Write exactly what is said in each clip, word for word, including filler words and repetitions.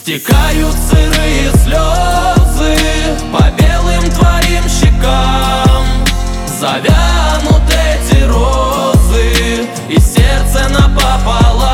Стекают сырые слезы по белым твоим щекам. Завянут эти розы, и сердце напополам.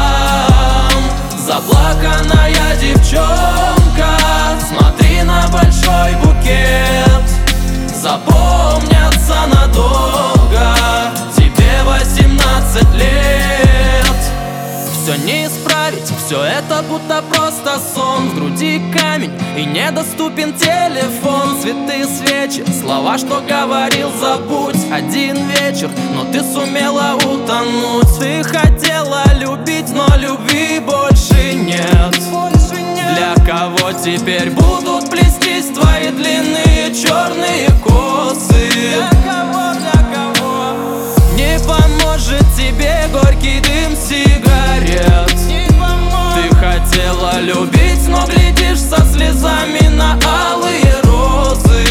Заплаканная девчонка, смотри на большой букет. Запомнятся надолго, тебе восемнадцать лет. Все не исправить, все это будто просто сон. В груди камень и недоступен телефон. Цветы, свечи, слова, что говорил, забудь. Один вечер, но ты сумела утонуть. Ты хотела любить, но любви больше нет. Для кого теперь будут плестись твои длинные черные косы? Для кого, для кого? Не поможет тебе горький дым сигарет. Ты хотела любить, но глядишь со слезами на алые розы.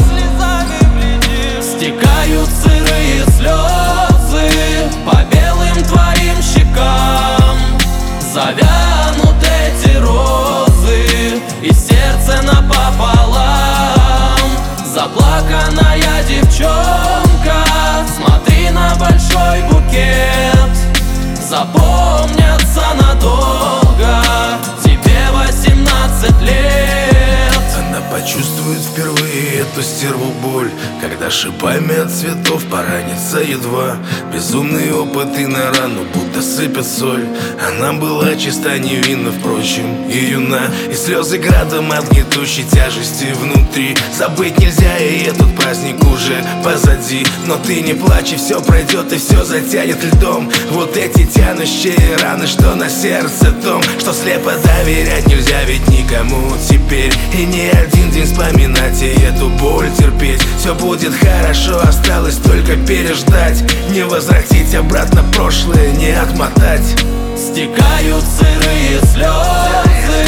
Стекают сырые слезы по белым твоим щекам. Завянут эти розы, и сердце напополам. Заплаканная девчонка, смотри на большой букет. Запомнятся надолго, тебе восемнадцать лет. Она почувствует впервые эту стерву боль, когда шипами от цветов поранится едва. Безумный опыт и на рану будто сыпят соль. Она была чиста, невинна, впрочем, и юна. И слезы градом от гнетущей тяжести внутри. Забыть нельзя, и этот праздник уже позади. Но ты не плачь, и все пройдет, и все затянет льдом. Вот эти тянущие раны, что на сердце том, что слепо доверять нельзя ведь никому теперь. И не один день вспоминать и эту боль терпеть. Все будет хорошо, осталось только переждать. Не возвратить обратно прошлое, не отмотать. Стекают сырые слезы